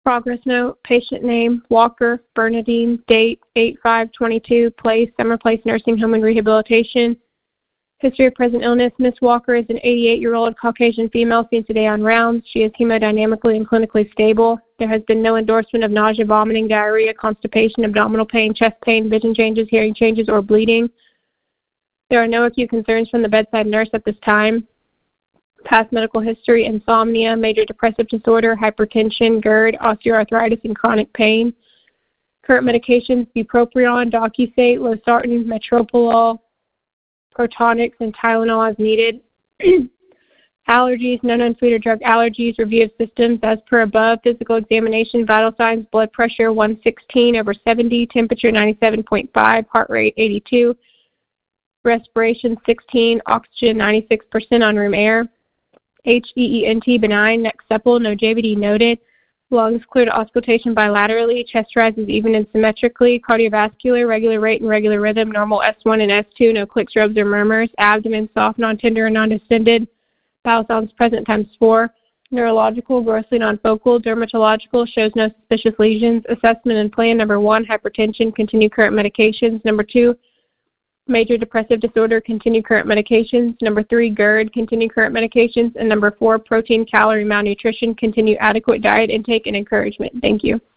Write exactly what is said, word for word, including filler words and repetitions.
Progress note, patient name, Walker Bernadine, date eight five twenty-two, place, Summer Place Nursing Home and Rehabilitation. History of present illness, Miz Walker is an eighty-eight-year-old Caucasian female seen today on rounds. She is hemodynamically and clinically stable. There has been no endorsement of nausea, vomiting, diarrhea, constipation, abdominal pain, chest pain, vision changes, hearing changes, or bleeding. There are no acute concerns from the bedside nurse at this time. Past medical history, insomnia, major depressive disorder, hypertension, GERD, osteoarthritis, and chronic pain. Current medications, bupropion, Docusate, losartan, metoprolol, Protonix, and Tylenol as needed. Allergies, no known food or drug allergies, review of systems as per above, physical examination, vital signs, blood pressure one sixteen over seventy, temperature ninety-seven point five, heart rate eighty-two, respiration sixteen, oxygen ninety-six percent on room air. H E E N T benign, neck supple, no J V D noted. Lungs clear to auscultation bilaterally, chest rises even and symmetrically, cardiovascular, regular rate and regular rhythm, normal S one and S two, no clicks, rubs, or murmurs, abdomen soft, non-tender, and non-distended, bowel sounds present times four, neurological, grossly non-focal, dermatological, shows no suspicious lesions, assessment and plan, number one, hypertension, continue current medications, number two, major depressive disorder, continue current medications. Number three, GERD, continue current medications. And number four, protein, calorie malnutrition, continue adequate diet intake and encouragement. Thank you.